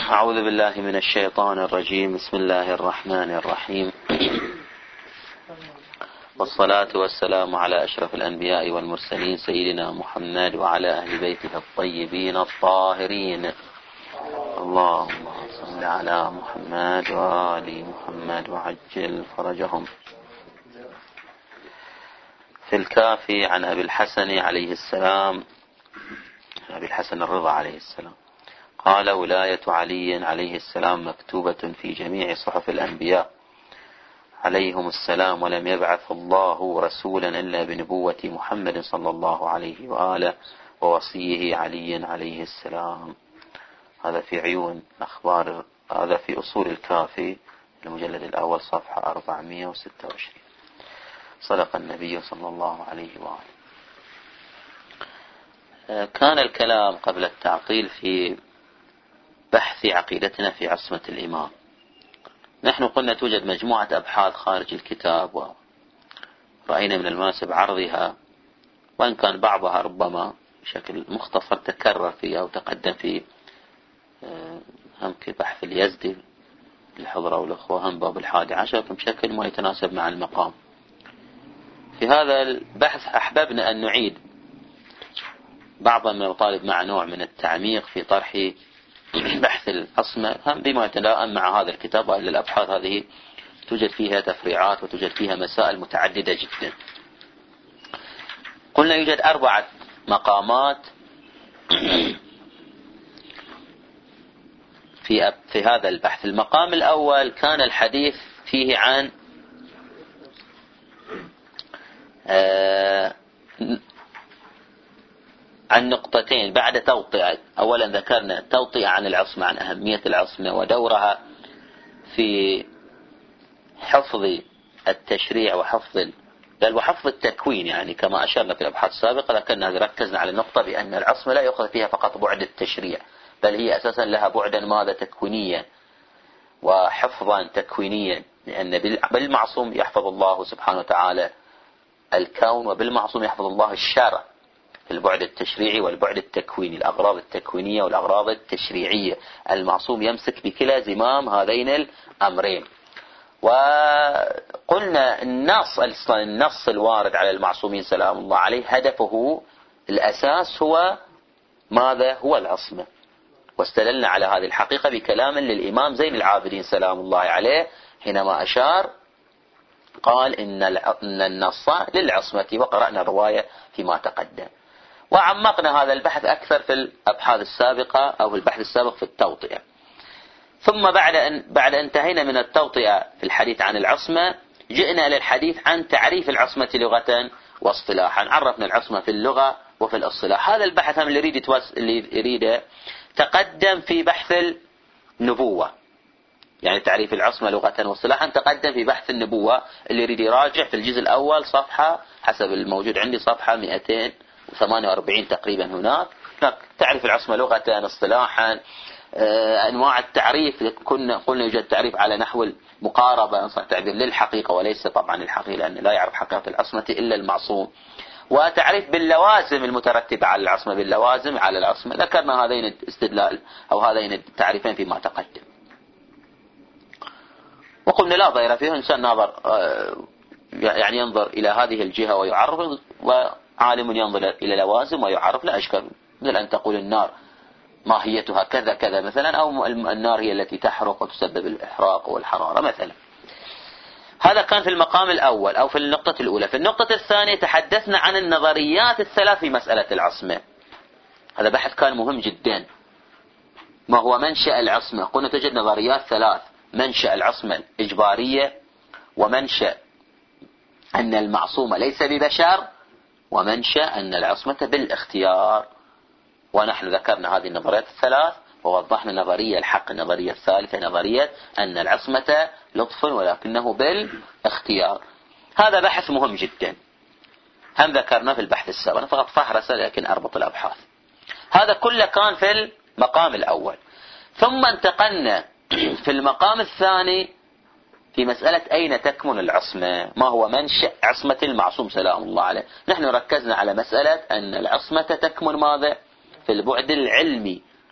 أعوذ بالله من الشيطان الرجيم. بسم الله الرحمن الرحيم، والصلاة والسلام على أشرف الأنبياء والمرسلين سيدنا محمد وعلى أهل بيته الطيبين الطاهرين. اللهم صل على محمد وآل محمد وعجل فرجهم. في الكافي عن أبي الحسن عليه السلام، أبي الحسن الرضا عليه السلام، قال: ولاية علي عليه السلام مكتوبة في جميع صحف الأنبياء عليهم السلام، ولم يبعث الله رسولا إلا بنبوة محمد صلى الله عليه وآله ووصيه علي عليه السلام. هذا في عيون أخبار، هذا في أصول الكافي المجلد الأول صفحة 426. صدق النبي صلى الله عليه وآله. كان الكلام قبل التعطيل في بحث عقيدتنا في عصمة الإمام. نحن قلنا توجد مجموعة أبحاث خارج الكتاب، ورأينا من المناسب عرضها، وإن كان بعضها ربما بشكل مختصر تكرر فيها وتقدم في هم كبحث اليزدي الحضرة والأخوة هم باب 11 بشكل ما يتناسب مع المقام. في هذا البحث أحببنا أن نعيد بعضا من المطالب مع نوع من التعميق في طرح بحث العصمة هم بما يتلائم مع هذا الكتاب، وإلا الأبحاث هذه توجد فيها تفريعات وتوجد فيها مسائل متعددة جدا. قلنا يوجد 4 مقامات في هذا البحث. المقام الأول كان الحديث فيه عن نقطتين بعد توطئة. أولا ذكرنا توطئة عن العصمة، عن أهمية العصمة ودورها في حفظ التشريع وحفظ التكوين، يعني كما أشرنا في الأبحاث السابقة ذكرنا ركزنا على النقطة بأن العصمة لا يأخذ فيها فقط بعد التشريع، بل هي أساسا لها بعدا ماذا تكوينيا وحفظا تكوينيا، لأن بالمعصوم يحفظ الله سبحانه وتعالى الكون، وبالمعصوم يحفظ الله الشرع، البعد التشريعي والبعد التكويني، الأغراض التكوينية والأغراض التشريعية. المعصوم يمسك بكلا زمام هذين الأمرين. وقلنا النص الوارد على المعصومين سلام الله عليه هدفه الأساس هو ماذا؟ هو العصمة. واستدلنا على هذه الحقيقة بكلام للإمام زين العابدين سلام الله عليه حينما أشار قال إن النص للعصمة، وقرأنا الرواية فيما تقدم. وعمقنا هذا البحث أكثر في الأبحاث السابقة أو في البحث السابق في التوطئة. ثم بعد انتهينا من التوطئة في الحديث عن العصمة، جئنا للحديث عن تعريف العصمة لغة واصطلاحا. عرفنا العصمة في اللغة وفي الاصطلاح. هذا البحث هم اللي يريد تقدم في بحث النبوة، يعني تعريف العصمة لغة واصطلاحا تقدم في بحث النبوة. اللي يريد يراجع في الجزء الأول صفحة حسب الموجود عندي صفحة 248 تقريبا. هناك تعريف العصمة لغة اصطلاحا، أنواع التعريف. قلنا يوجد تعريف على نحو المقاربة، تعبير للحقيقة وليس طبعا الحقيقة، لأن لا يعرف حقيقة العصمة إلا المعصوم. وتعريف باللوازم المترتبة على العصمة، باللوازم على العصمة. ذكرنا هذين الاستدلال أو هذين التعريفين فيما تقدم، وقلنا لا ضير فيه. إنسان ناظر يعني ينظر إلى هذه الجهة ويعرف، وعالم ينظر إلى لوازم ويعرف. لا أشكال، مثل أن تقول النار ماهيتها كذا كذا مثلا، أو النار هي التي تحرق وتسبب الإحراق والحرارة مثلا. هذا كان في المقام الأول أو في النقطة الأولى. في النقطة الثانية تحدثنا عن النظريات الثلاث في مسألة العصمة. هذا بحث كان مهم جدا. ما هو منشأ العصمة؟ قلنا توجد نظريات 3: منشأ العصمة الإجبارية، ومنشأ أن المعصوم ليس ببشر، ومنشأ أن العصمة بالاختيار. ونحن ذكرنا هذه النظريات الثلاث ووضحنا نظرية الحق، النظرية الثالثة نظرية أن العصمة لطف ولكنه بالاختيار. هذا بحث مهم جدا، هم ذكرنا في البحث السابق. أنا فقط فهرس لكن أربط الأبحاث. هذا كله كان في المقام الأول. ثم انتقلنا في المقام الثاني في مسألة أين تكمن العصمة، ما هو منشأ عصمة المعصوم سلام الله عليه. نحن ركزنا على مسألة أن العصمة تكمن ماذا؟ في البعد العلمي،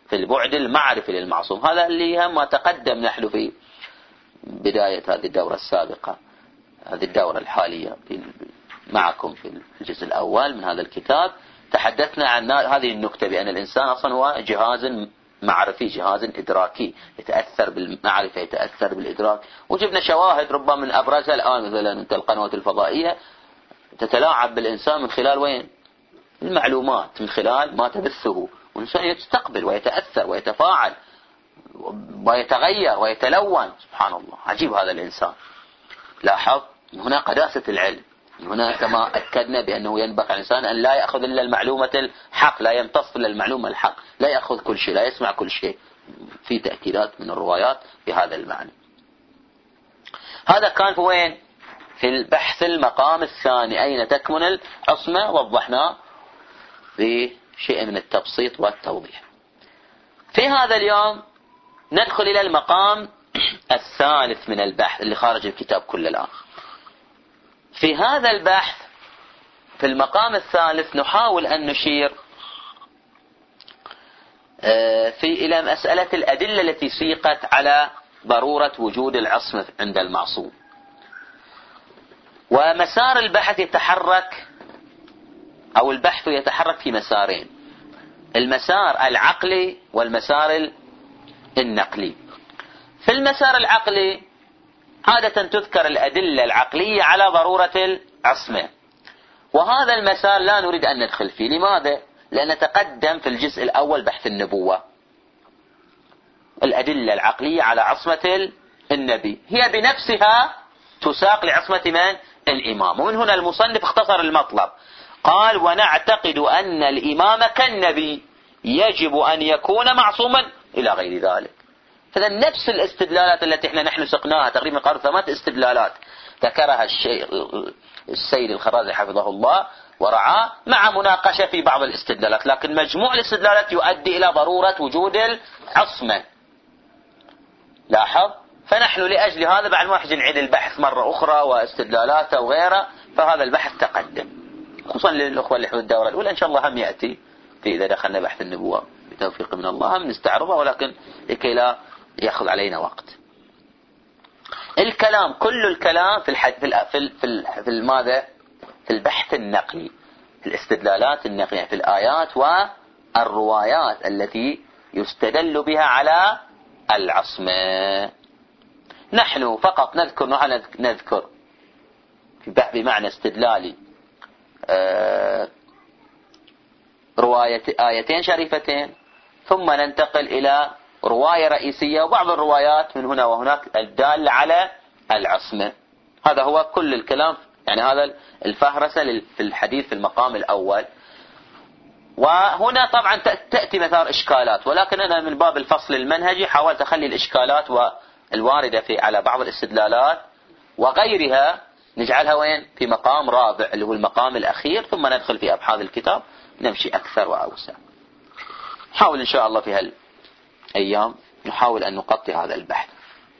في البعد المعرفي للمعصوم. هذا اللي هم ما تقدم نحن في بداية هذه الدورة السابقة، هذه الدورة الحالية معكم في الجزء الأول من هذا الكتاب. تحدثنا عن هذه النكتة بأن الإنسان أصلا هو جهاز معرفي، جهاز إدراكي، يتأثر بالمعرفة، يتأثر بالإدراك. وجبنا شواهد ربما من أبرزها الآن مثلا أنت القنوات الفضائية تتلاعب بالإنسان من خلال وين؟ المعلومات، من خلال ما تبثه، والإنسان يستقبل ويتأثر ويتفاعل ويتغير ويتلون. سبحان الله، عجيب هذا الإنسان. لاحظ هنا قداسة العلم، هنا كما أكدنا بأنه ينبغي على الإنسان أن لا يأخذ إلا المعلومة الحق، لا يمتص إلا المعلومة الحق، لا يأخذ كل شيء، لا يسمع كل شيء. في تأكيدات من الروايات بهذا المعنى. هذا كان في وين؟ في البحث المقام الثاني، أين تكمن العصمة، وضحناه بشيء من التبسيط والتوضيح. في هذا اليوم ندخل إلى المقام الثالث من البحث اللي خارج الكتاب كله الآن. في هذا البحث في المقام الثالث نحاول أن نشير إلى مسألة الأدلة التي سيقت على ضرورة وجود العصمة عند المعصوم. ومسار البحث يتحرك، أو البحث يتحرك في مسارين: المسار العقلي والمسار النقلي. في المسار العقلي عادة تذكر الأدلة العقلية على ضرورة العصمة، وهذا المسار لا نريد أن ندخل فيه. لماذا؟ لأن تقدم في الجزء الأول بحث النبوة، الأدلة العقلية على عصمة النبي هي بنفسها تساق لعصمة من؟ الإمام. ومن هنا المصنف اختصر المطلب، قال: ونعتقد أن الإمام كالنبي يجب أن يكون معصوما إلى غير ذلك. فإذا نفس الاستدلالات التي نحن سقناها، تقريبا قالوا 8 استدلالات ذكرها السيد الخرازي حفظه الله ورعاه، مع مناقشة في بعض الاستدلالات، لكن مجموع الاستدلالات يؤدي إلى ضرورة وجود العصمة. لاحظ، فنحن لأجل هذا بعد ما نحن نعيد البحث مرة أخرى واستدلالاته وغيره، فهذا البحث تقدم، خصوصا للأخوة اللي حول الدورة الأولى. إن شاء الله هم يأتي في إذا دخلنا بحث النبوة بتوفيق من الله هم نستعرضها، ولكن لكي لا يأخذ علينا وقت. الكلام، كل الكلام في ماذا؟ في البحث النقلي، في الاستدلالات النقلية، في الآيات والروايات التي يستدل بها على العصمة. نحن فقط نذكر بمعنى استدلالي آيتين شريفتين، ثم ننتقل إلى رواية رئيسية وبعض الروايات من هنا وهناك الدالة على العصمة. هذا هو كل الكلام، يعني هذا الفهرسة في الحديث في المقام الأول. وهنا طبعا تأتي مثار إشكالات، ولكن أنا من باب الفصل المنهجي حاولت أخلي الإشكالات والواردة على بعض الاستدلالات وغيرها نجعلها وين؟ في مقام رابع اللي هو المقام الأخير، ثم ندخل في أبحاث الكتاب نمشي أكثر وأوسع. نحاول إن شاء الله في هالأيام نحاول أن نغطي هذا البحث.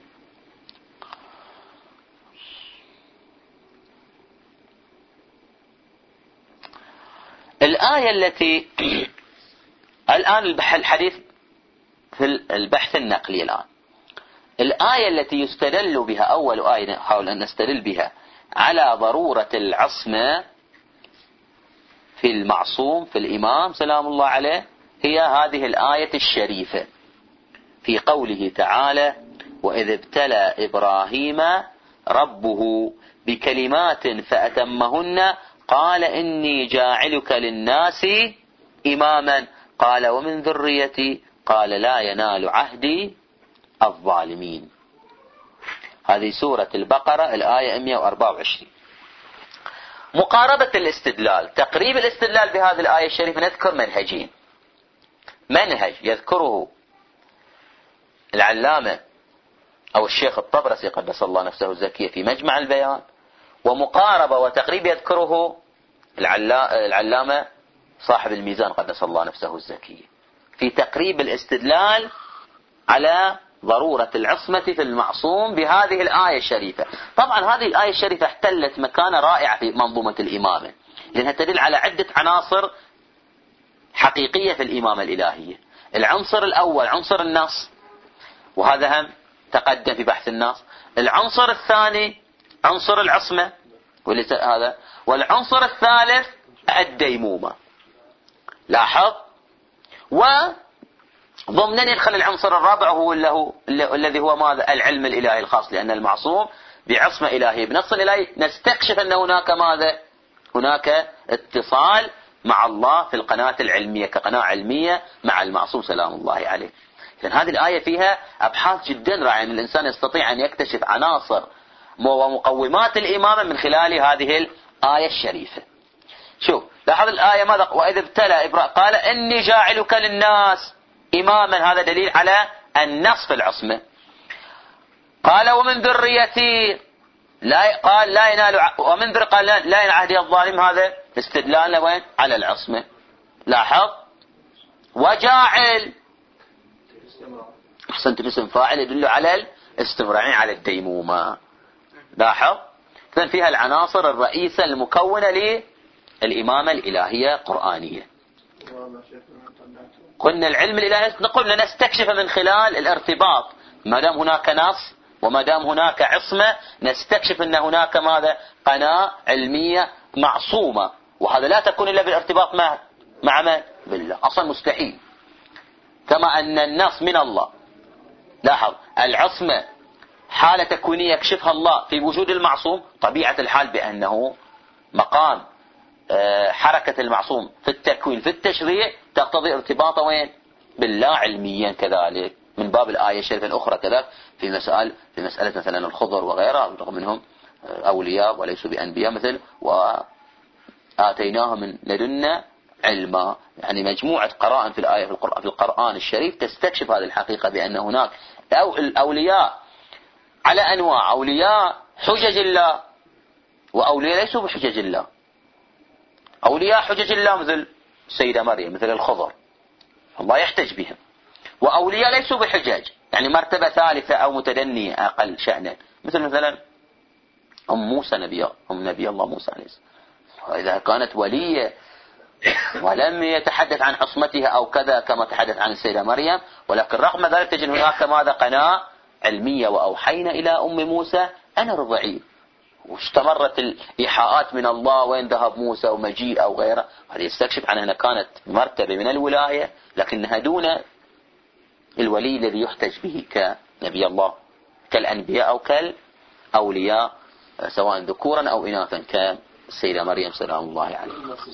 الآية التي الآن الحديث في البحث النقلي، الآية التي يستدل بها، أول آية نحاول أن نستدل بها على ضرورة العصمة في المعصوم في الإمام سلام الله عليه، هي هذه الآية الشريفة في قوله تعالى: وإذ ابتلى إبراهيم ربه بكلمات فأتمهن قال إني جاعلك للناس إماما قال ومن ذريتي قال لا ينال عهدي الظالمين. هذه سورة البقرة الآية 124. مقاربة الاستدلال، تقريب الاستدلال بهذه الآية الشريفة، نذكر منهجين: منهج يذكره العلامة أو الشيخ الطبرسي قدس الله نفسه الزكية في مجمع البيان، ومقاربة وتقريب يذكره العلامة صاحب الميزان قدس الله نفسه الزكية في تقريب الاستدلال على ضرورة العصمة في المعصوم بهذه الآية الشريفة. طبعا هذه الآية الشريفة احتلت مكانة رائعة في منظومة الإمامة، لأنها تدل على عدة عناصر حقيقية في الإمامة الإلهية. العنصر الأول عنصر النص، وهذا هم تقدم في بحث النص. العنصر الثاني عنصر العصمة، هذا. والعنصر الثالث الديمومة. لاحظ. وضمنا يدخل العنصر الرابع هو الذي هو ماذا؟ العلم الإلهي الخاص، لأن المعصوم بعصمة إلهية بنص إلهي نستكشف أن هناك ماذا؟ هناك اتصال مع الله في القناة العلمية كقناة علمية مع المعصوم سلام الله عليه. إذن هذه الآية فيها أبحاث جدا رائعة، أن الإنسان يستطيع أن يكتشف عناصر ومقومات الإمامة من خلال هذه الآية الشريفة. شوف لاحظ الآية ماذا؟ وإذا ابتلى إبراهيم قال إني جاعلك للناس إماما، هذا دليل على النص في العصمة. قال ومن ذريتي قال لا ينال، ومن ذر قال لا ينال عهدي الظالم، هذا استدلال وين؟ على العصمة. لاحظ. وجاعل، أحسنت، اسم فاعل يدل على الاستمرار على الديمومة. لاحظ. إذن فيها العناصر الرئيسة المكونة للإمامة الإلهية القرآنية. قلنا العلم الإلهي قلنا نستكشف من خلال الارتباط، ما دام هناك نص وما دام هناك عصمة نستكشف أن هناك ماذا؟ قناة علمية معصومة، وهذا لا تكون إلا بالارتباط مع من؟ بالله، أصلا مستحيل. كما أن النص من الله. لاحظ العصمة حالة تكوينية يكشفها الله في وجود المعصوم، طبيعة الحال بأنه مقام حركة المعصوم في التكوين في التشريع تقتضي ارتباطه وين؟ بالله علميا كذلك، من باب الآية الشريفة الأخرى كذلك في مسألة مثلا الخضر وغيرها، رغم منهم أولياء وليسوا بأنبياء، مثل وآتيناهم من لدنا علما. يعني مجموعة قرائن في الآية في القرآن الشريف تستكشف هذه الحقيقة بأن هناك الأولياء على أنواع، أولياء حجج الله وأولياء ليسوا بحجج الله. أولياء حجج الله مثل السيدة مريم، مثل الخضر، الله يحتج بهم. وأولياء ليسوا بحجاج، يعني مرتبة ثالثة أو متدنية أقل شأنا، مثلا أم موسى نبي الله موسى عليه السلام. وإذا كانت ولية ولم يتحدث عن عصمتها أو كذا كما تحدث عن السيدة مريم، ولكن رغم ذلك تجد هناك ماذا؟ قناة علمية. وأوحينا إلى أم موسى أن ارضعيه، واستمرت الإيحاءات من الله وين ذهب موسى ومجيء أو غيره. هذا يستكشف عنها أنها كانت مرتبة من الولاية لكنها دون الولي الذي يحتج به كنبي الله كالأنبياء أو كالأولياء سواء ذكورا أو إناثا كالسيدة مريم سلام الله عليها.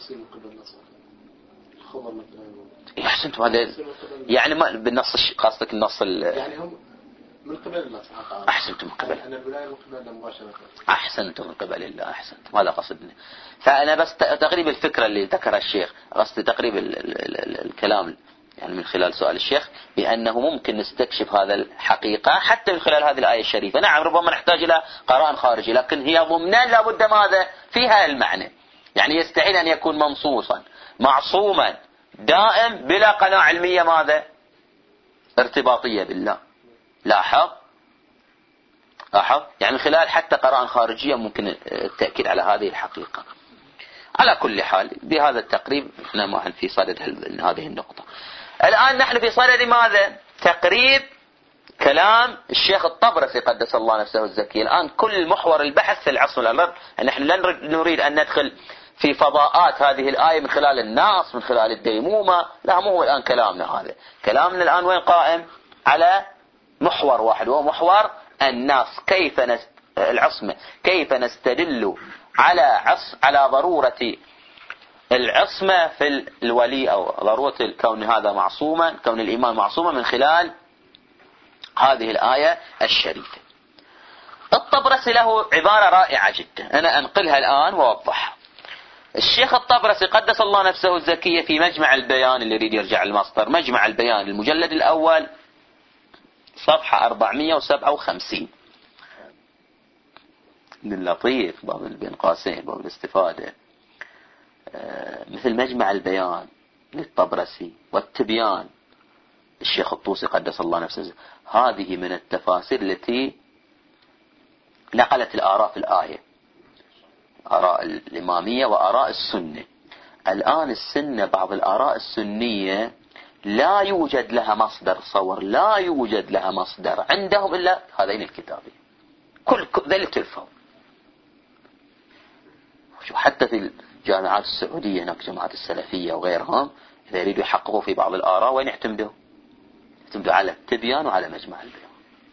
أحسنتم. هذا يعني ما بالنص قصدك النص يعني هم من قبل الله سبحانه. أحسنتم من قبل. أن الولاية من قبل الله مباشرة. أحسنتم من قبل الله. أحسنتم، هذا قصدنا. فأنا بس تقريب الفكرة اللي ذكرها الشيخ، قصدي تقريب الكلام يعني من خلال سؤال الشيخ بأنه ممكن نستكشف هذا الحقيقة حتى من خلال هذه الآية الشريفة. نعم ربما نحتاج إلى قرائن خارجي، لكن هي ضمنا لابد ماذا؟ فيها المعنى. يعني يستحيل أن يكون منصوصا معصوما دائم بلا قناة علمية ماذا؟ ارتباطية بالله. لاحظ يعني من خلال حتى قرائن خارجية ممكن التأكيد على هذه الحقيقة. على كل حال بهذا التقريب نحن معا في صدد هذه النقطة. الآن نحن في صدد ماذا؟ تقريب كلام الشيخ الطبرسي قدس الله نفسه الزكي. الآن كل محور البحث في العصر والأرض. نحن لن نريد أن ندخل في فضاءات هذه الآية من خلال النص من خلال الديمومة، لا، مو هو الآن كلامنا. هذا كلامنا الآن وين قائم؟ على محور واحد، وهو محور النص. العصمة كيف نستدل على ضرورة العصمة في الولي أو ضرورة كون هذا معصوما، كون الإمام معصوما من خلال هذه الآية الشريفة. الطبرسي له عبارة رائعة جدا، أنا أنقلها الآن وأوضحها. الشيخ الطبرسي قدس الله نفسه الزكية في مجمع البيان، اللي يريد يرجع المصدر مجمع البيان المجلد الأول صفحة 457 من لطيف باب بين قاسين باب الاستفادة، مثل مجمع البيان للطبرسي والتبيان الشيخ الطوسي قدس الله نفسه. هذه من التفاسير التي نقلت الآراء في الآية، آراء الإمامية وآراء السنة. الآن السنة بعض الآراء السنية لا يوجد لها مصدر صور، لا يوجد لها مصدر عندهم إلا هذين الكتابين، كل ذلك تلفوا. حتى في الجامعات السعودية هناك جماعات السلفية وغيرهم إذا يريدوا يحققوا في بعض الآراء وين يعتمدوا؟ يعتمدوا على التبيان وعلى مجمع البيان.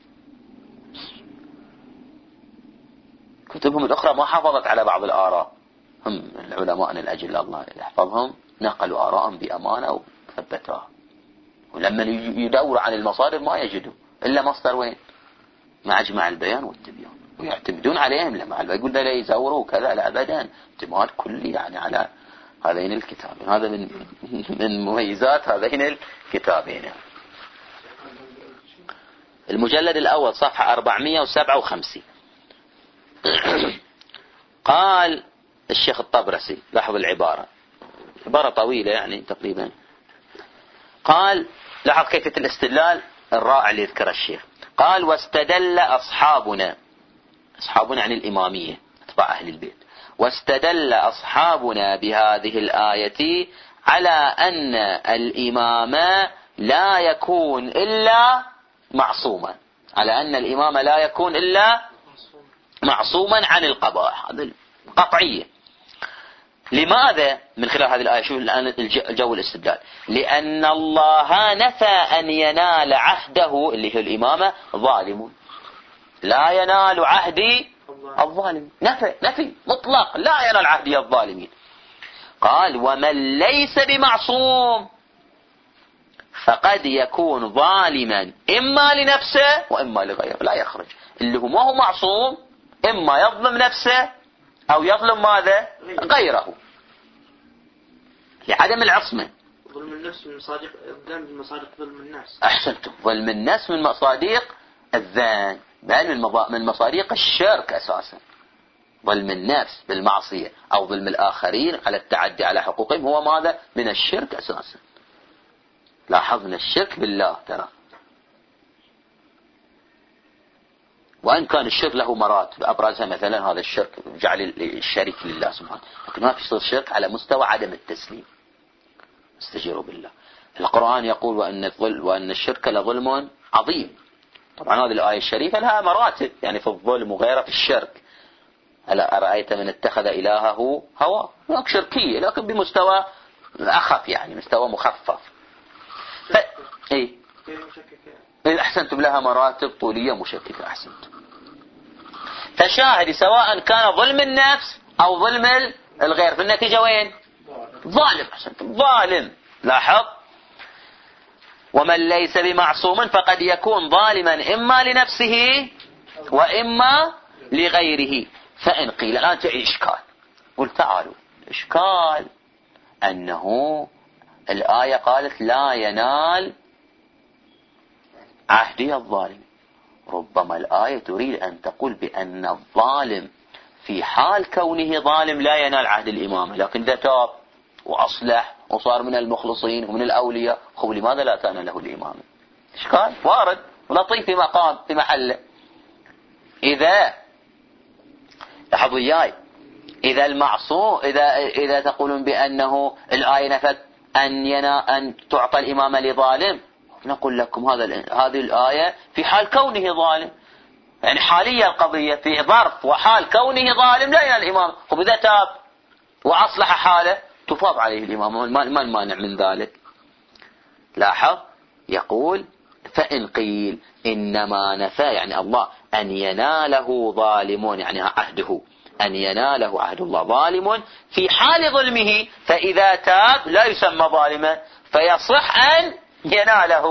كتبهم الأخرى ما حافظت على بعض الآراء، هم العلماء الأجل الله يحفظهم نقلوا آراءهم بأمانة وثبتوها، ولما يدوروا عن المصادر ما يجدوا إلا مصدر وين؟ مجمع البيان والتبيان، ويعتمدون عليهم. لما يقول لا يزوروا كذا، لا أبدا، اعتماد كلي يعني على هذين الكتابين. هذا من مميزات هذين الكتابين. المجلد الأول صفحة 457. قال الشيخ الطبرسي، لاحظ العبارة، عبارة طويلة يعني تقريبا. قال لاحظ كيفية الاستدلال الرائع اللي يذكر الشيخ. قال واستدل أصحابنا عن الإمامية أتباع أهل البيت، واستدل أصحابنا بهذه الآية على أن الإمام لا يكون إلا معصوما، على أن الإمام لا يكون إلا معصوما عن القبائح، هذا قطعية. لماذا؟ من خلال هذه الآية شوف الآن الجو الاستدلال. لأن الله نفى أن ينال عهده اللي هي الإمامة ظالم، لا ينال عهدي الظالم، نفي مطلق، لا ينال عهدي الظالمين. قال ومن ليس بمعصوم فقد يكون ظالما إما لنفسه وإما لغيره، لا يخرج. اللي هو ما هو معصوم إما يظلم نفسه أو يظلم ماذا؟ غيره، لعدم العصمة. ظلم النفس من مصادق الذنب، من مصادق ظلم الناس. أحسنتم، ظلم النفس من مصادق الذنب، بل من مصادق الشرك أساسا. ظلم النفس بالمعصية أو ظلم الآخرين على التعدي على حقوقهم هو ماذا؟ من الشرك أساسا. لاحظنا الشرك بالله ترى، وإن كان الشرك له مراتب أبرزها مثلا هذا الشرك جعل الشريك لله سبحانه، لكن ما في صير شرك على مستوى عدم التسليم. استجيروا بالله. القرآن يقول وأن الشرك لظلم عظيم. طبعا هذه الآية الشريفة لها مراتب يعني في الظلم وغيره في الشرك. ألا أرأيت من اتخذ إلهه هوى، هناك شركية لكن بمستوى أخف، يعني مستوى مخفف. إيه أحسنتم، لها مراتب طولية مشككة. أحسنتم. فشاهد سواء كان ظلم النفس أو ظلم الغير في النتيجة وين؟ ظالم. أحسنتم، ظالم. لاحظ ومن ليس بمعصوم فقد يكون ظالما إما لنفسه وإما لغيره. فإن قيل الآن تأتي إشكال، قل تعالوا الإشكال أنه الآية قالت لا ينال عهدي الظالم. ربما الآية تريد أن تقول بأن الظالم في حال كونه ظالم لا ينال عهد الإمامة، لكن ده تاب وأصلح وصار من المخلصين ومن الأولياء، خب لماذا لا تنال له الإمامة؟ إشكال وارد ولطيف في مقام في محله. إذا لاحظوا إياي، إذا المعصوم إذا تقولون بأنه الآية نفت أن تعطى الإمامة لظالم، نقول لكم هذه الآية في حال كونه ظالم، يعني حاليا القضية في ظرف وحال كونه ظالم لا ينال الإمامة. وإذا تاب وأصلح حاله تفاض عليه الإمامة، ما المانع من ذلك؟ لاحظ يقول فإن قيل إنما نفى يعني الله أن يناله ظالمون، يعني عهده أن يناله عهد الله ظالم في حال ظلمه، فإذا تاب لا يسمى ظالما فيصح أن يناله.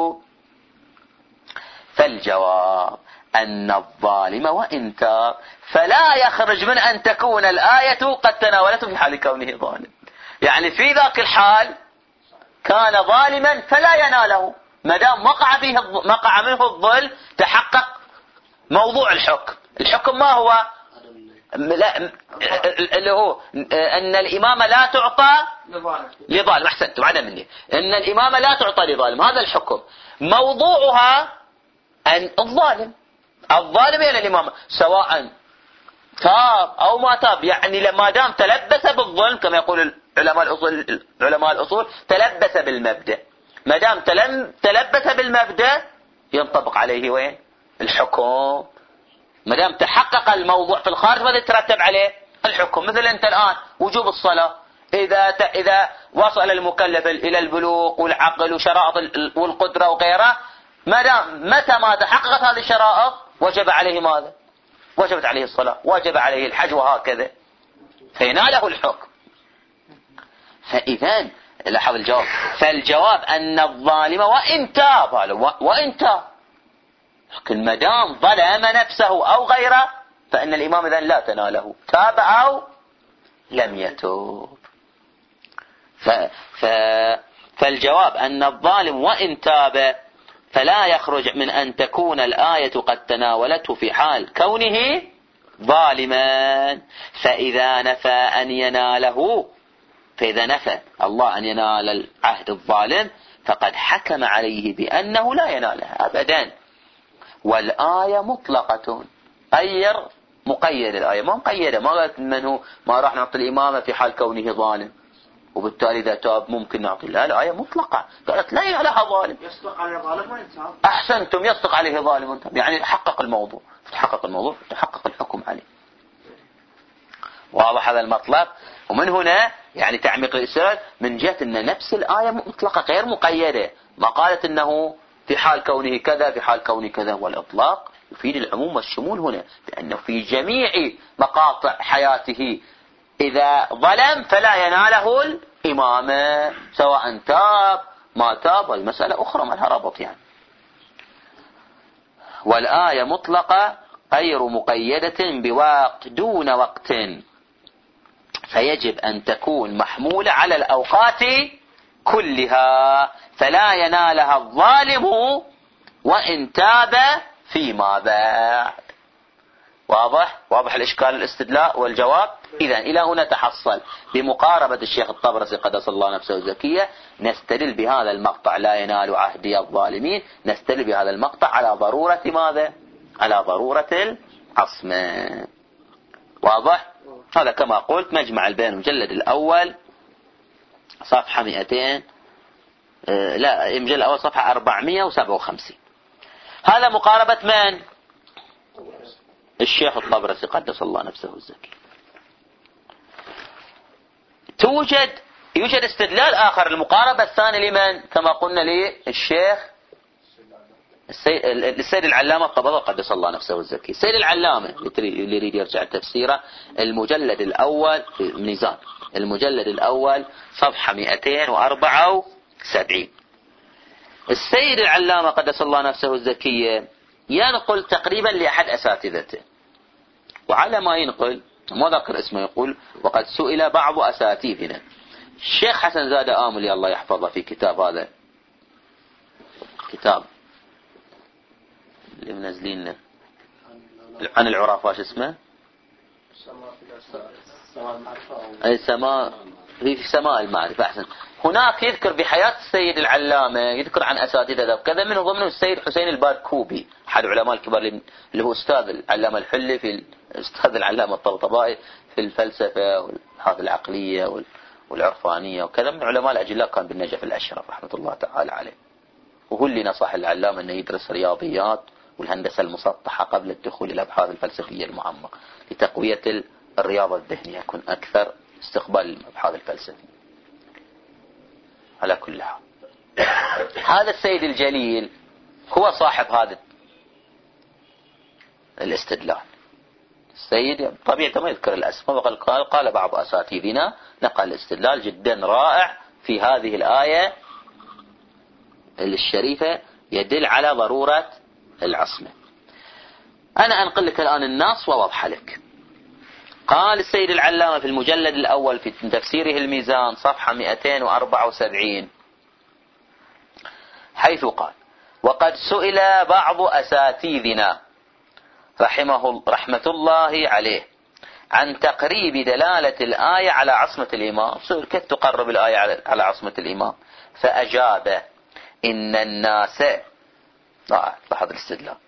فالجواب أن الظالم وإن تاب فلا يخرج من أن تكون الآية قد تناولته في حال كونه ظالم، يعني في ذاك الحال كان ظالما فلا يناله ما دام وقع منه الظلم. تحقق موضوع الحكم ما هو؟ لا اللي هو أن الإمامة لا تعطى لظالم. أحسنتم على مني، أن الإمامة لا تعطى لظالم، هذا الحكم. موضوعها أن الظالم إلى الإمامة سواء تاب أو ما تاب، يعني لما دام تلبس بالظلم كما يقول علماء الأصول تلبس بالمبدأ، ما دام تلبس بالمبدأ ينطبق عليه وين الحكم. ما دام تحقق الموضوع في الخارج ماذا يترتب عليه الحكم. مثل أنت الآن وجوب الصلاة إذا وصل المكلف إلى البلوغ والعقل وشرائط والقدرة وغيرها، ما دام متى ما تحققت هذه الشرائط وجب عليه ماذا؟ وجبت عليه الصلاة، وجب عليه الحج، وهكذا فيناله الحكم. فإذا لاحظ الجواب، فالجواب أن الظالم وإن تاب لكن ما دام ظلم نفسه أو غيره فإن الإمام إذن لا تناله، تاب أو لم يتوب. فالجواب أن الظالم وإن تاب فلا يخرج من أن تكون الآية قد تناولته في حال كونه ظالما. فإذا نفى أن يناله، فإذا نفى الله أن ينال العهد الظالم فقد حكم عليه بأنه لا ينالها أبدا. والآية مطلقة، غير مقيد. الآية ما مقيدة، ما قالت منه ما راح نعطي الإمامة في حال كونه ظالم وبالتالي إذا تاب ممكن نعطي. لا، الآية مطلقة، قالت لا ينالها ظالم. يصدق عليه ظالم وينتهى. أحسنتم، يصدق عليه ظالم وينتهى، يعني تحقق الموضوع، تحقق الحكم عليه. واضح هذا المطلب. ومن هنا يعني تعميق الإسرائيل من جهة أن نفس الآية مطلقة غير مقيدة، ما قالت أنه في حال كونه كذا في حال كونه كذا. والإطلاق يفيد العموم والشمول هنا، بأنه في جميع مقاطع حياته إذا ظلم فلا يناله الإمامة، سواء تاب ما تاب، والمسألة أخرى ما لها ربط يعني. والآية مطلقة غير مقيدة بوقت دون وقت، فيجب أن تكون محمولة على الأوقات كلها، فلا ينالها الظالم وإن تاب فيما بعد. واضح الإشكال الاستدلاء والجواب. إذن إلى هنا تحصل بمقاربة الشيخ الطبرسي قدس الله نفسه الزكية، نستدل بهذا المقطع لا ينال عهدي الظالمين، نستدل بهذا المقطع على ضرورة ماذا؟ على ضرورة العصمة. واضح؟ هذا كما قلت مجمع البيان المجلد الأول صفحة 200 المجلد الأول صفحة 457. هذا مقاربة من؟ الشيخ الطبرسي قدس الله نفسه الزكي. يوجد استدلال آخر، المقاربة الثانية لمن؟ كما قلنا للشيخ السيد العلامة الطبري قدس الله نفسه الزكي. السيد العلامة اللي يريد يرجع تفسيره المجلد الأول في الميزان، المجلد الأول صفحة 274. السيد العلامة قدس الله نفسه الزكية ينقل تقريبا لأحد أساتذته، وعلى ما ينقل ما ذكر اسمه يقول وقد سئل بعض أساتذتنا. الشيخ حسن زاد آملي الله يحفظه في كتاب هذا كتاب اللي منزلين عن العرافة شو اسمه؟ أي سماء في سماء المعرفة. أحسن. هناك يذكر بحياة السيد العلامة، يذكر عن أساتذته وكذا، من ضمنهم السيد حسين الباركوبي أحد العلماء الكبار اللي هو أستاذ العلامة الحلي في أستاذ العلامة الطبطبائي في الفلسفة والهذه العقلية والعرفانية وكذا، من علماء الأجلاء كان بالنجف الأشرف رحمة الله تعالى عليه. وهو اللي نصح العلامة أنه يدرس رياضيات والهندسة المسطحة قبل الدخول إلى الأبحاث الفلسفية المعمقة لتقوية الرياضة الذهنية، يكون أكثر استقبال الأبحاث الفلسفية. على كل حال هذا السيد الجليل هو صاحب هذا الاستدلال. السيد طبيعته ما يذكر الأسماء، وقال قال بعض أساتذتنا نقل استدلال جدا رائع في هذه الآية الشريفة يدل على ضرورة العصمة. أنا أنقل لك الآن النص ووضح لك. قال السيد العلامة في المجلد الأول في تفسيره الميزان صفحة 274 حيث قال وقد سئل بعض أساتذتنا رحمة الله عليه عن تقريب دلالة الآية على عصمة الإمام. سئل كيف تقرب الآية على عصمة الإمام؟ فأجاب إن الناس لاحظ الاستدلال.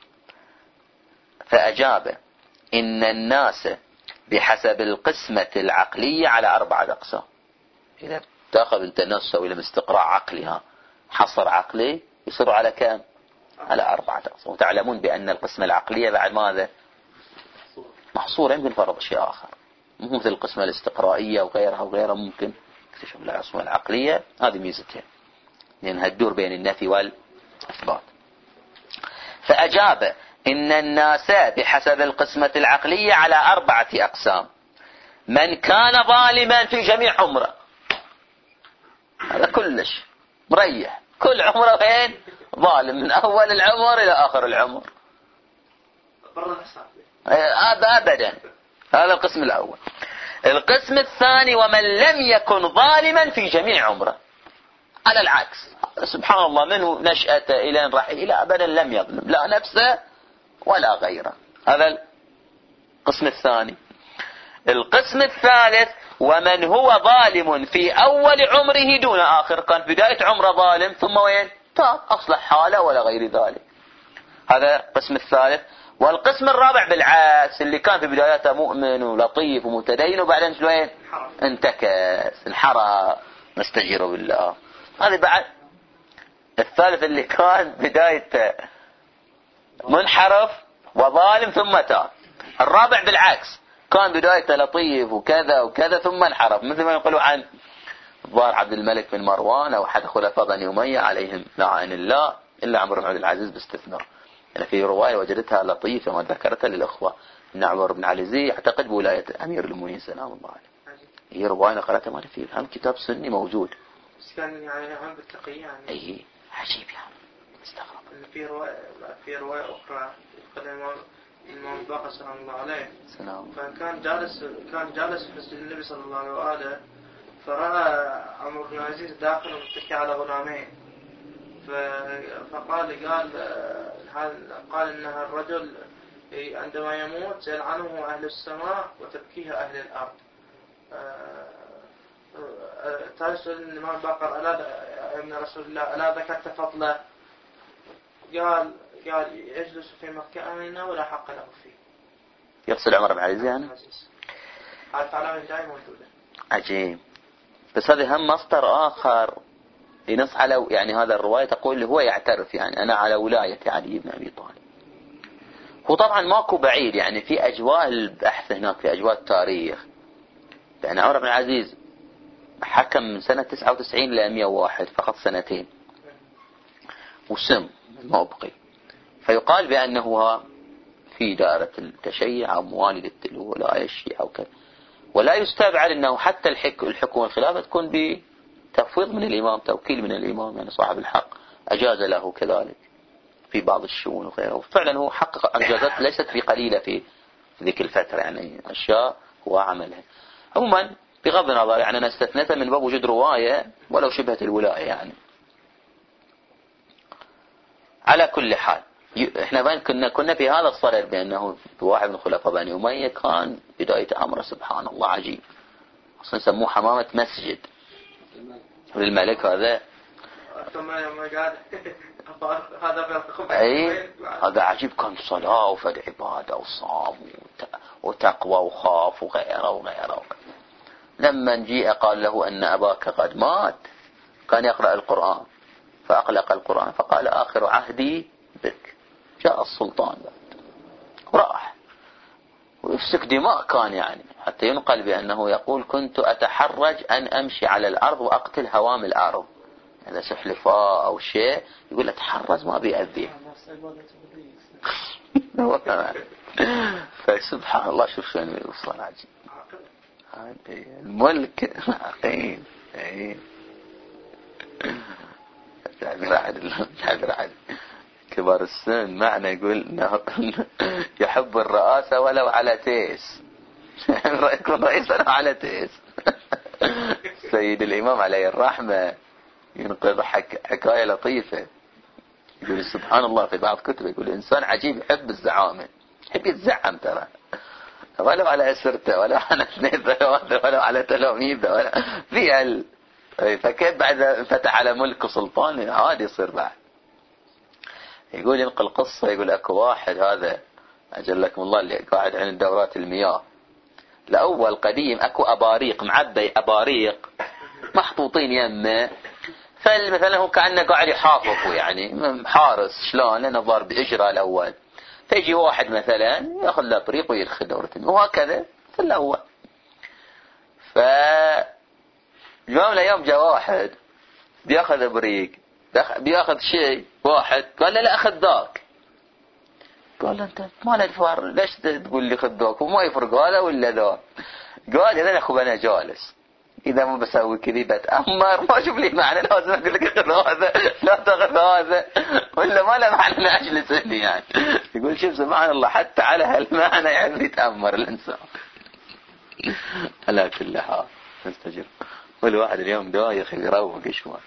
فأجاب إن الناس بحسب القسمة العقلية على 4 أقسام. إذا تأخذ أنت الناس تسوي لهم استقراء عقلها حصر عقلي يصير على كم؟ على 4 أقسام. وتعلمون بأن القسمة العقلية بعد ماذا؟ محصورة، يمكن فرض شيء آخر، مو مثل القسمة الاستقرائية وغيرها ممكن اكتشف القسمة العقلية. هذه ميزتها لأنها تدور بين النفي والإثبات. فأجاب إن الناس بحسب القسمة العقلية على 4 أقسام: من كان ظالما في جميع عمره، هذا كلش مريح، كل عمره وين ظالم، من أول العمر إلى آخر العمر، هذا أبدا. هذا القسم الأول. القسم الثاني: ومن لم يكن ظالما في جميع عمره، على العكس، سبحان الله، منه نشأته إلى أن رحل إلى أبدا لم يظلم لا نفسه ولا غيره. هذا القسم الثاني. القسم الثالث: ومن هو ظالم في أول عمره دون آخر، كان بداية عمره ظالم ثم وين تاب أصلح حاله ولا غير ذلك. هذا القسم الثالث. والقسم الرابع بالعكس، اللي كان في بدايته مؤمن ولطيف ومتدين وبعدين شلون انتكس انحرى، نستجير بالله. هذا بعد الثالث، اللي كان بدايته منحرف وظالم ثم تاب. الرابع بالعكس، كان بدايته لطيف وكذا وكذا ثم انحرف، مثل ما يقولوا عن الظاهر عبد الملك بن مروان أو أحد خلفاء بني أمية عليهم لعن الله، إلا عمر بن عبد العزيز باستثناء. أنا في رواية وجدتها لطيفة ما ذكرتها للأخوة، أن عمر بن عبد العزيز يعتقد بولاية أمير المؤمنين سلام الله عليه. هي رواية نقلتها ما في هم كتاب سني موجود. بس كان يعني عام بالتقية يعني. أي عجيب يعني، استغرب. في رواية أخرى يقول الإمام الباقر سلام الله عليه سلام، فكان جالس في مسجد النبي صلى الله عليه وآله، فرأى عمر بن عزيز داخل متكئ على غلامين، قال إن الرجل عندما يموت يلعنه أهل السماء وتبكيه أهل الأرض. تسأل الإمام الباقر: ألا ابن رسول الله ألا ذكرت فضله؟ قال يجلس في مكة آمنا ولا حق له فيه. يقصد عمر بن عزيز يعني. هذا علامة دائما موجودة. عجيب. بس هذا هم مصدر آخر ينص على يعني هذا الرواية تقول هو يعترف يعني أنا على ولاية علي بن أبي طالب. هو طبعا ماكو بعيد يعني في أجواء البحث هناك، في أجواء التاريخ، لأن عمر بن عزيز حكم من سنة 99 إلى 101 فقط سنتين وسم ما بقي، فيقال بأنه في دائرة التشيع أو موالدة الولاية الشيعة وكذا، ولا يستبعد أنه حتى الحكم والخلافة تكون بتفويض من الإمام، توكيل من الإمام، يعني صاحب الحق أجاز له كذلك في بعض الشؤون وغيره. وفعلا هو حقق إنجازات ليست بقليلة في ذيك الفترة، يعني أشياء هو عملها. عموما بغض النظر يعني أنا استثنيتها من باب وجود رواية ولو شبهت الولاية يعني. على كل حال احنا كنا في هذا الصدد بأنه واحد من خلفاء بني أمية كان بداية أمره سبحان الله عجيب، أصلا سموه حمامة مسجد للملك هذا. هذا عجيب، كان صلاة وفد عبادة وصام وتقوى وخاف وغيره. لما جيء قال له أن أباك قد مات، كان يقرأ القرآن فأقلق القرآن فقال آخر عهدي بك. جاء السلطان بعد وراح ويفسك دماء، كان يعني حتى ينقل بأنه يقول كنت أتحرج أن أمشي على الأرض وأقتل هوام الأرض، إذا سحلفاء أو شيء يقول أتحرز ما بيأذيه. فسبحان الله شوف شلون يوصل عجيب الملك عقيم. تعبير كبار السن معنى يقول انه يحب الرئاسة ولو على تيس. يكون رئيس ولو على تيس. سيد الإمام عليه الرحمة ينقل حكاية لطيفة، يقول سبحان الله في بعض كتبه يقول إنسان عجيب يحب الزعامة، يحب يتزعم ترى ولو على أسرته ولا على اثنين ولا على تلاميذه ولا في فكيف بعد فتح على ملك وسلطان عادي يصير بعد. يقول ينقل قصة، يقول أكو واحد هذا أجلكم الله اللي قاعد عند دورات المياه، لأول قديم أكو أباريق معبي أباريق محطوطين يمه فمثلا هو كأنه قاعد يحافظ يعني حارس شلون لأنه ضرب إجراء الأول، فيجي واحد مثلا يأخذ له بريق ويرخي دورة وهكذا في الأول. يوم من الأيام جاء واحد بيأخذ بريق بيأخذ شيء واحد قال له لا أخذ ذاك. قال له أنت ما لك فرق ليش تقول لي خذ ذاك وما يفرق هذا ولا ذا؟ قال إذا أخو أنا جالس إذا ما بسوي كذي بتأمر ما أشوف لي معنى لازم أقول لك خذ هذا لا تأخذ هذا ولا ما له معنى لا أجلس هني يعني. يقول شوف سبحان الله حتى على هالمعنى يعني يتأمر الإنسان. على كل حال نستجر. والواحد اليوم دايخ يروق شوي.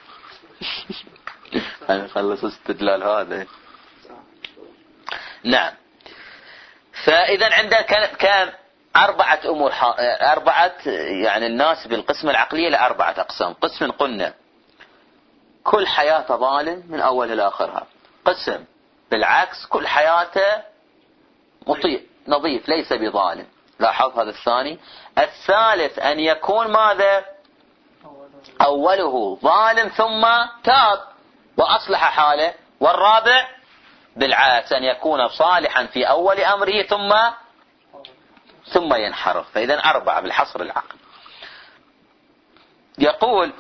نخلص استدلال هذا. نعم. فإذا عندنا كان 4 أمور 4 يعني الناس بالقسم العقلية ل4 أقسام. قسم قلنا كل حياته ظالم من أول إلى آخرها. قسم بالعكس كل حياته مطيع نظيف ليس بظالم. لاحظ هذا الثاني. الثالث أن يكون ماذا؟ أوله ظالم ثم تاب وأصلح حاله. والرابع بالعكس أن يكون صالحا في أول أمره ثم ينحرف. فإذا 4 بالحصر العقل. يقول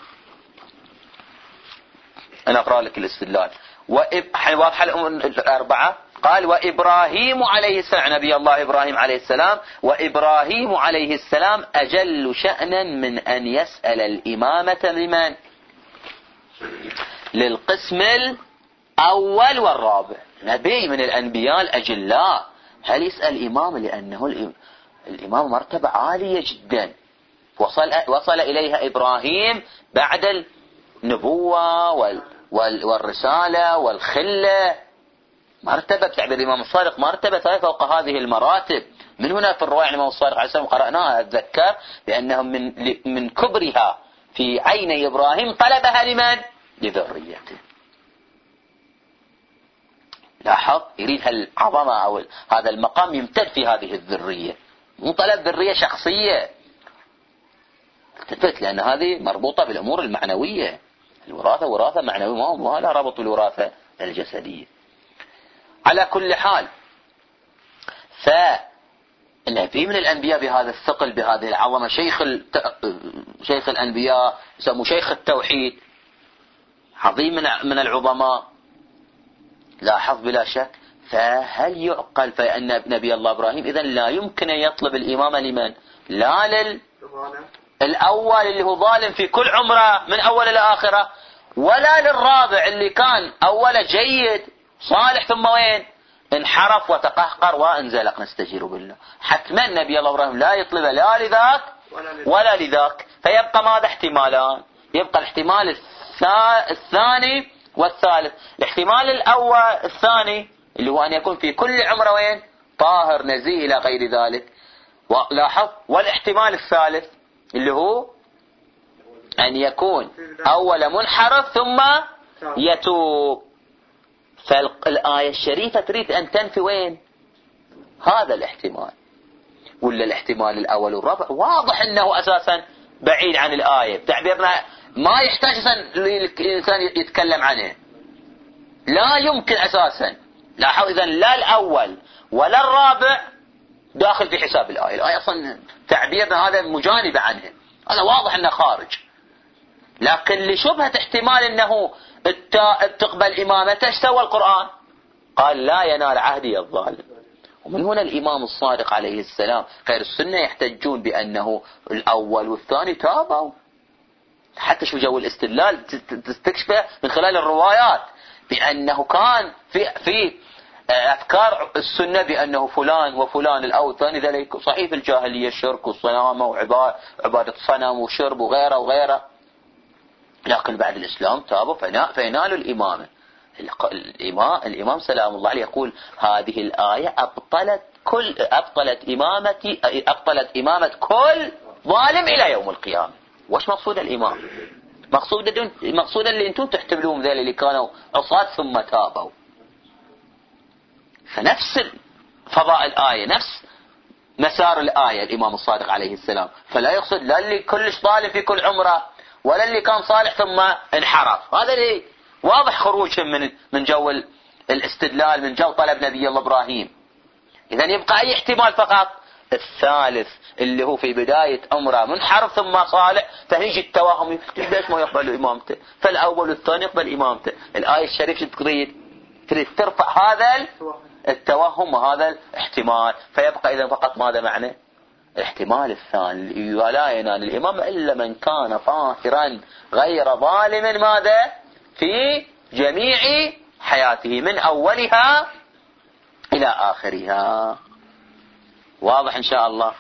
أنا أقرأ لك الاستدلال. واضح الأربعة. قال وإبراهيم عليه السلام نبي الله إبراهيم عليه السلام وإبراهيم عليه السلام أجل شأنا من أن يسأل الإمامة لمن؟ للقسم الأول والرابع. نبي من الأنبياء الأجلاء هل يسأل إمام لأنه الإمام مرتبة عالية جدا وصل إليها إبراهيم بعد النبوة والرسالة والخلة. مرتبة تعبير الإمام الصادق مرتبة ثالثة فوق هذه المراتب. من هنا في الرواية الإمام الصادق عليه السلام قرأناها أتذكر بأنهم من كبرها في عين إبراهيم طلبها لمن؟ لذريته. لاحظ يريد هالعظمة أو هذا المقام يمتد في هذه الذرية مو طلب ذرية شخصية التفت لأن هذه مربوطة بالأمور المعنوية. الوراثة وراثة معنوية ما لها ربط بالوراثة الجسدية. على كل حال فالنبي من الأنبياء بهذا الثقل بهذه العظمة شيخ الأنبياء يسموه شيخ التوحيد عظيم من العظماء. لاحظ بلا شك. فهل يعقل فإن نبي الله إبراهيم إذن لا يمكن أن يطلب الإمامة لمن؟ لا للأول اللي هو ظالم في كل عمره من أول إلى آخره ولا للرابع اللي كان أوله جيد صالح ثم وين؟ انحرف وتقهقر وانزلق نستجير بالله. حتما نبي الله إبراهيم لا يطلب لا لذاك ولا لذاك. فيبقى ماذا؟ احتمالان. يبقى الاحتمال الثاني والثالث. الاحتمال الأول الثاني اللي هو أن يكون في كل عمره وين؟ طاهر نزيه إلى غير ذلك. لاحظ. والاحتمال الثالث اللي هو أن يكون أول منحرف ثم يتوب. فالآية الشريفة تريد أن تنفي وين؟ هذا الاحتمال. ولا الاحتمال الأول والرابع واضح أنه أساسا بعيد عن الآية. تعبيرنا ما يحتاج الإنسان يتكلم عنه. لا يمكن أساسا. لاحظ إذن لا الأول ولا الرابع داخل في حساب الآية. الآية أصلا تعبيرنا هذا مجانبة عنه. هذا واضح أنه خارج. لكن لشبهة احتمال أنه التائب تقبل إمامته ايش سوى القرآن؟ قال لا ينال عهدي الظالم. ومن هنا الإمام الصادق عليه السلام غير السنة يحتجون بأنه الأول والثاني تابوا. حتى شو جو الاستدلال تستكشفه من خلال الروايات بأنه كان في أفكار السنة بأنه فلان وفلان الأول والثاني ذلك صحيح في الجاهلية الشرك والصنامة وعبادة صنم وشرب وغيره وغيره. لكن بعد الإسلام تابوا فينالوا الإمامة. الإمام سلام الله عليه يقول هذه الآية أبطلت إمامة كل ظالم إلى يوم القيامة. وش مقصود الإمام؟ مقصود اللي انتم تحتملون ذلك اللي كانوا عصاة ثم تابوا. فنفس فضاء الآية نفس مسار الآية الإمام الصادق عليه السلام. فلا يقصد لا اللي كلش ظالم في كل عمره ولا اللي كان صالح ثم انحرف. هذا اللي واضح خروجهم من جو الاستدلال، من جو طلب نبي الله إبراهيم. إذا يبقى أي احتمال فقط الثالث اللي هو في بداية أمره منحرف ثم صالح، فيجي التوهم ليش ما يقبل إمامته، فالأول والثاني يقبل إمامته. الآية الشريفة تريد ترفع هذا التوهم وهذا الاحتمال، فيبقى إذا فقط ماذا معنى الاحتمال الثاني، ولا ينال الإمام إلا من كان طاهرا غير ظالم ماذا في جميع حياته من أولها إلى آخرها. واضح إن شاء الله؟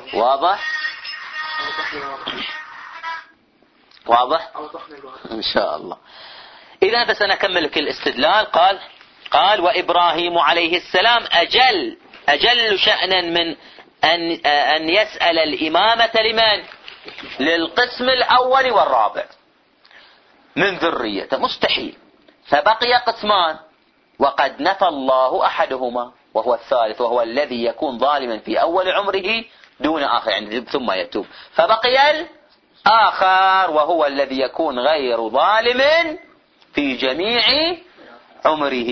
واضح إن شاء الله. إذا بس أنا أكمل لك الاستدلال. قال وإبراهيم عليه السلام أجل شأنا من أن يسأل الإمامة لمن؟ للقسم الأول والرابع من ذريته، مستحيل. فبقي قسمان وقد نفى الله أحدهما وهو الثالث، وهو الذي يكون ظالما في أول عمره دون آخر يعني ثم يتوب. فبقي الآخر وهو الذي يكون غير ظالم في جميع عمره.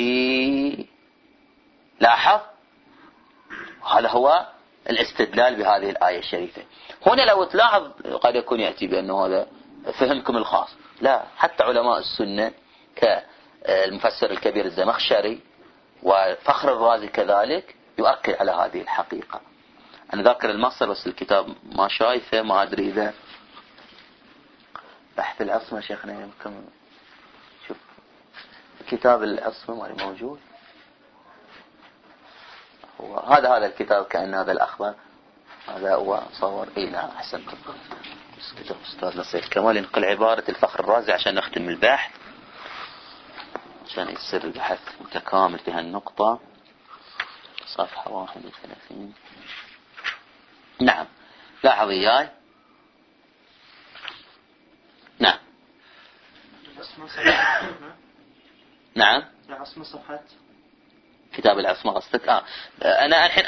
لاحظ، هذا هو الاستدلال بهذه الآية الشريفة. هنا لو تلاحظ قد يكون يأتي بأنه هذا فهمكم الخاص، لا، حتى علماء السنة كالمفسر الكبير الزمخشري وفخر الرازي كذلك يؤكد على هذه الحقيقة. أنا ذاكر المصدر بس الكتاب ما شايفه، ما أدري إذا بحث العصمة شيخنا يمكن شوف كتاب العصمة مالي موجود. هذا الكتاب كأن هذا الأخبار هذا هو صور. نعم أحسنتم. كتاب أستاذ نصير كمال ينقل عبارة الفخر الرازي عشان نختم البحث، عشان يصير البحث متكامل في هالنقطة. صفحة 31. نعم لاحظ إياي. نعم نعم العصمة صفحة كتاب العصمة قصدك. أنا الحين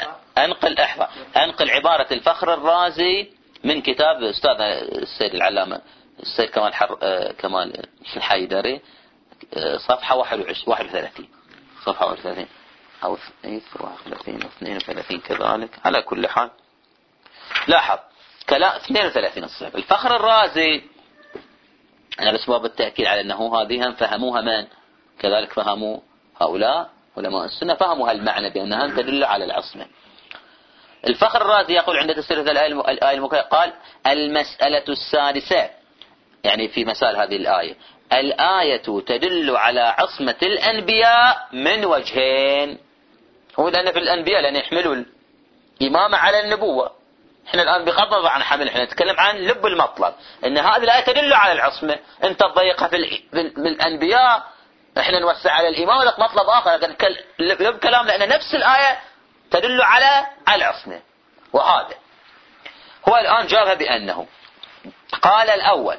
أنقل عبارة الفخر الرازي من كتاب أستاذ السيد العلامة السيد كمال الحيدري، صفحة 31 صفحة 31 أو 31 أو 32 كذلك. على كل حال لاحظ كلام 32 الصحيح. الفخر الرازي أنا بس باب التأكيد على أنه هذه هم فهموها من كذلك فهموا هؤلاء علماء السنة، فهموا هالمعنى بأنها تدل على العصمة. الفخر الرازي يقول عند تفسير الآية المكرمة قال المسألة السادسة، يعني في مسائل هذه الآية، الآية تدل على عصمة الأنبياء من وجهين. هو لأن في الأنبياء لأن يحملوا الإمامة على النبوة. احنا الآن بغض النظر عن حمل، احنا نتكلم عن لب المطلب أن هذه الآية تدل على العصمة. أنت تضيقها في الأنبياء، احنا نوسع على الإمامة، لك مطلب آخر. لكن لب كلام لأن نفس الآية تدل على العصمة. وهذا هو الآن جابها بأنه قال الأول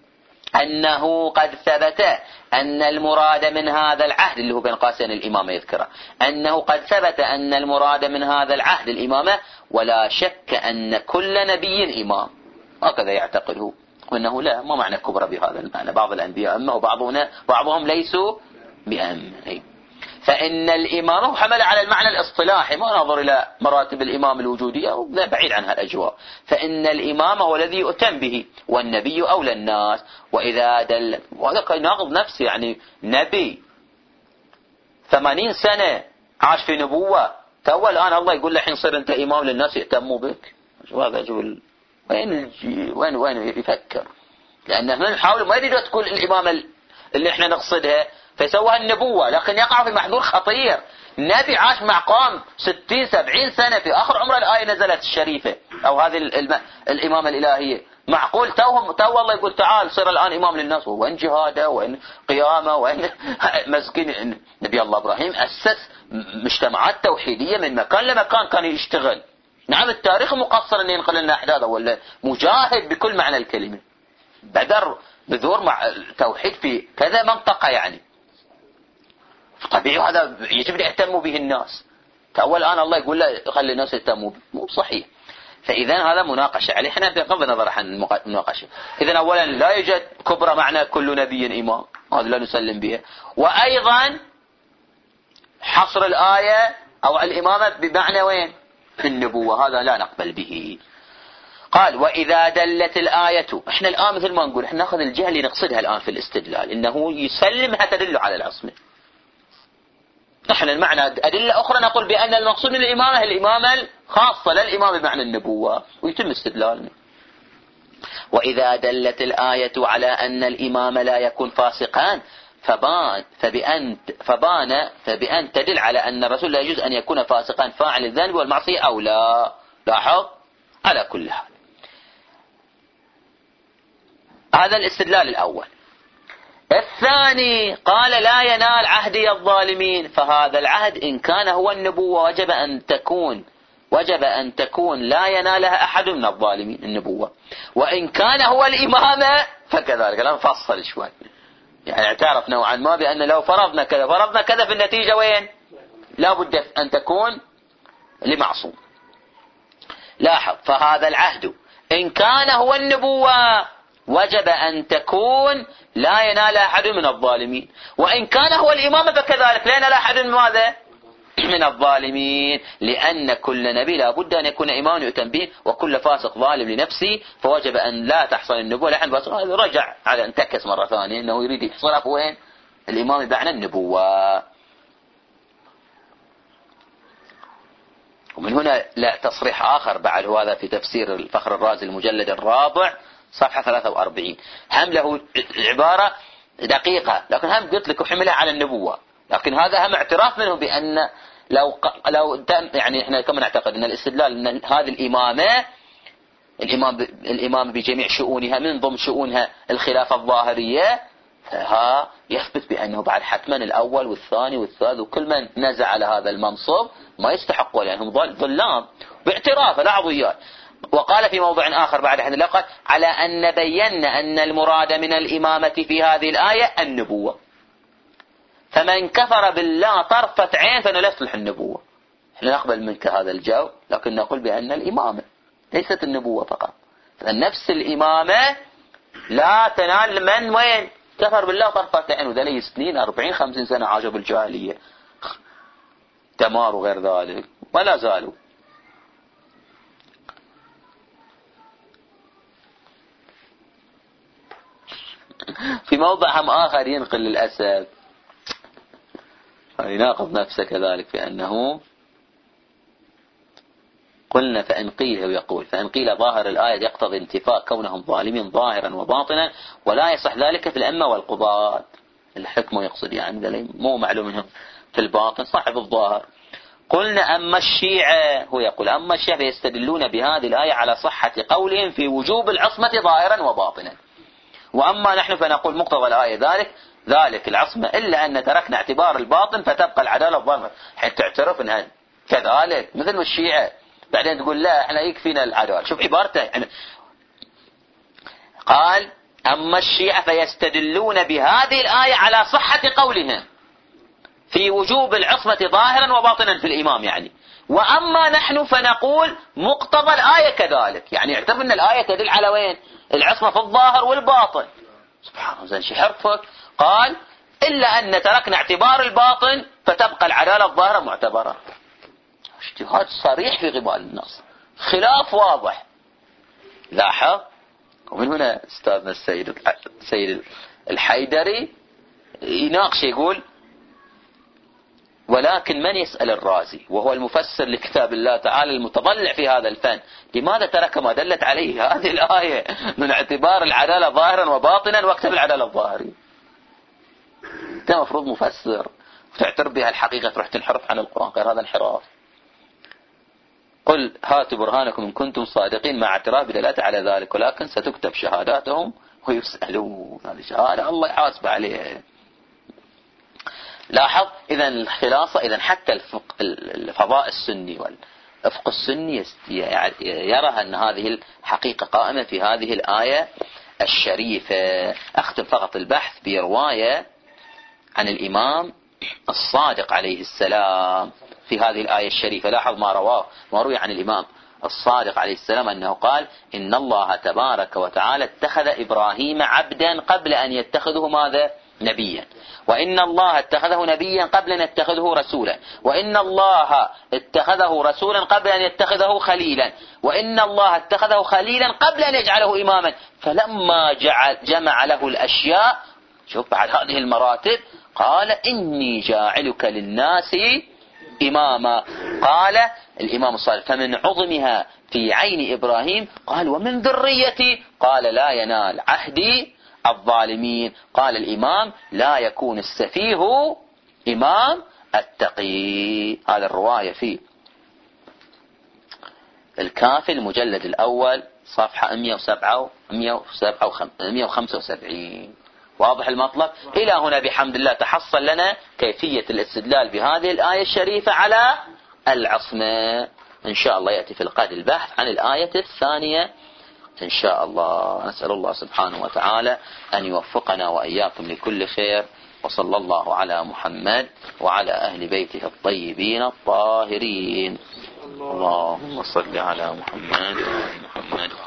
أنه قد ثبت أن المراد من هذا العهد اللي هو بين قاسين الإمامة يذكره، أنه قد ثبت أن المراد من هذا العهد الإمامة، ولا شك أن كل نبي إمام. هكذا يعتقده، وأنه لا، ما معنى كبرى بهذا المعنى، بعض الأنبياء أما وبعضهم ليسوا بأمة. فإن الإمامة حمل على المعنى الاصطلاحي، ما نظر إلى مراتب الإمام الوجودية وذا بعيد عنها الأجواء. فإن الإمام هو الذي يؤتم به، والنبي أولى الناس. وإذا دل، وهذا كان ناقض نفسه، يعني نبي 80 سنة عاش في نبوة، تو الآن الله يقول له حين صير أنت إمام للناس يهتموا بك. هذا جول وين يفكر؟ لأنه نحاول ما يريد تكون الإمامة اللي احنا نقصدها، فيسوها النبوة، لكن يقع في محظور خطير. نبي عاش مع قوم 60-70 سنة، في آخر عمر الآية نزلت الشريفة أو هذه الإمامة الإلهية. معقول تو الله يقول تعال صير الآن إمام للناس؟ وين جهاده، وين قيامه، وين مسكين نبي الله إبراهيم أسس مجتمعات توحيدية من مكان لمكان كان يشتغل. نعم التاريخ مقصر أن ينقل لنا أحداثه، ولا مجاهد بكل معنى الكلمة، بدر بذور مع توحيد في كذا منطقة. يعني طبيعي هذا يجب أن يهتموا به الناس. فأول الآن الله يقول لا خلي الناس يهتموا به، مو صحيح. فإذا هذا مناقشة عليه، احنا بغض النظر عن المناقشة. إذا أولا لا يوجد كبرى معنى كل نبي إمام، هذا لا نسلم به. وأيضا حصر الآية أو الإمامة بمعنى وين؟ النبوة، هذا لا نقبل به. قال وإذا دلت الآية، احنا الآن مثل ما نقول احنا نأخذ الجهة اللي نقصدها الآن في الاستدلال، إنه يسلمها تدل على العصمة. نحن المعنى أدلة أخرى نقول بأن المقصود من الإمامة الإمامة الخاصة، لا الإمامة بمعنى النبوة، ويتم استدلالنا. وإذا دلت الآية على أن الإمام لا يكون فاسقا فبأن تدل على أن الرسول لا يجوز أن يكون فاسقا فاعل الذنب والمعصية أو لا. لاحظ على كل حال. هذا الاستدلال الأول. الثاني قال لا ينال عهدي الظالمين، فهذا العهد إن كان هو النبوة وجب أن تكون لا ينالها أحد من الظالمين النبوة، وإن كان هو الإمامة فكذلك. لا نفصل شوي، يعني اعترف نوعا ما بأن لو فرضنا كذا في النتيجة وين؟ لا بد أن تكون لمعصوم. لاحظ فهذا العهد إن كان هو النبوة وجب أن تكون لا ينال أحد من الظالمين، وإن كان هو الإمامة فكذلك لا ينال أحد من ماذا؟ من الظالمين، لأن كل نبي لا بد أن يكون إمام يؤتم به، وكل فاسق ظالم لنفسه، فوجب أن لا تحصل النبوة. لحن رجع على انتكس مرة ثانية أنه يريد يحصلها في وين؟ الإمام بمعنى النبوة. ومن هنا لا تصريح آخر بعد هذا في تفسير الفخر الرازي المجلد الرابع صفحة 43، هم له عبارة دقيقة لكن هم قلت لك حملها على النبوة، لكن هذا هم اعتراف منه بأن لو يعني احنا كما نعتقد ان الاستدلال ان هذه الإمام بجميع شؤونها من ضمن شؤونها الخلافة الظاهرية، فها يثبت بأنه بعد حتما الأول والثاني والثالث وكل من نزع على هذا المنصب ما يستحقوا لأنهم ظلام باعترافه لا عضويات. وقال في موضع آخر بعد حين لقد على أن بينا أن المراد من الإمامة في هذه الآية النبوة، فمن كفر بالله طرفة عين فإنه لا يصلح النبوة. احنا نقبل منك هذا الجو، لكن نقول بأن الإمامة ليست النبوة فقط، فنفس الإمامة لا تنال من وين كفر بالله طرفة عين، وذا لي سنين 40-50 سنة عاشوا بالجاهلية دمار وغير ذلك ولا زالوا. في موضع هم آخر ينقل للأسف يناقض نفسه كذلك في أنه قلنا فإن قيل، ويقول فإن قيل ظاهر الآية يقتضي انتفاء كونهم ظالمين ظاهرا وباطنا، ولا يصح ذلك في الأمة والقضاة. الحكمة يقصد يعني مو معلوم منهم في الباطن صاحب الظاهر. قلنا أما الشيعة، هو يقول أما الشيعة يستدلون بهذه الآية على صحة قولهم في وجوب العصمة ظاهرا وباطنا، وأما نحن فنقول مقتضى الآية ذلك العصمة إلا أن تركنا اعتبار الباطن فتبقى العدالة الظاهرة. حين تعترف أنها كذلك مثل الشيعة بعدين تقول لا احنا يكفينا العدالة. شوف عبارته يعني قال أما الشيعة فيستدلون بهذه الآية على صحة قولهم في وجوب العصمة ظاهرا وباطنا في الإمام يعني، وأما نحن فنقول مقتضى الآية كذلك، يعني اعتبر أن الآية تدل على وين العصمة في الظاهر والباطن. سبحان الله زين شي حرفك. قال إلا أن تركنا اعتبار الباطن فتبقى العدالة الظاهرة معتبرة. اجتهاد صريح في قبال النص، خلاف واضح. لاحظ. ومن هنا استاذنا السيد الحيدري يناقش يقول ولكن من يسأل الرازي وهو المفسر لكتاب الله تعالى المتضلع في هذا الفن لماذا ترك ما دلت عليه هذه الآية من اعتبار العدالة ظاهرا وباطنا واكتب العدالة الظاهري؟ انت مفروض مفسر وتعترف بها الحقيقة تروح تنحرف عن القرآن، غير هذا انحراف. قل هاتوا برهانكم إن كنتم صادقين مع اعتراف بدلالة على ذلك، ولكن ستكتب شهاداتهم ويسألون. هذه شهادة الله يحاسب عليها. لاحظ إذا الخلاصة، إذا حتى الفضاء السني والأفق السني يرى أن هذه الحقيقة قائمة في هذه الآية الشريفة. أختم فقط البحث برواية عن الإمام الصادق عليه السلام في هذه الآية الشريفة. لاحظ ما روى عن الإمام الصادق عليه السلام أنه قال إن الله تبارك وتعالى اتخذ إبراهيم عبدا قبل أن يتخذه ماذا؟ نبيا، وإن الله اتخذه نبيا قبل أن يتخذه رسولا، وإن الله اتخذه رسولا قبل أن يتخذه خليلا، وإن الله اتخذه خليلا قبل أن يجعله إماما. فلما جمع له الأشياء، شوف بعد هذه المراتب، قال إني جاعلك للناس إماما. قال الإمام الصادق فمن عظمها في عين إبراهيم قال ومن ذريتي، قال لا ينال عهدي الظالمين. قال الإمام لا يكون السفيه إمام التقي. هذا الرواية في الكافي المجلد الأول صفحة 175. واضح المطلب؟ إلى هنا بحمد الله تحصل لنا كيفية الاستدلال بهذه الآية الشريفة على العصمة. إن شاء الله يأتي في القادم البحث عن الآية الثانية إن شاء الله. نسأل الله سبحانه وتعالى أن يوفقنا وإياكم لكل خير، وصلى الله على محمد وعلى أهل بيته الطيبين الطاهرين. اللهم صل على محمد وعلى محمد.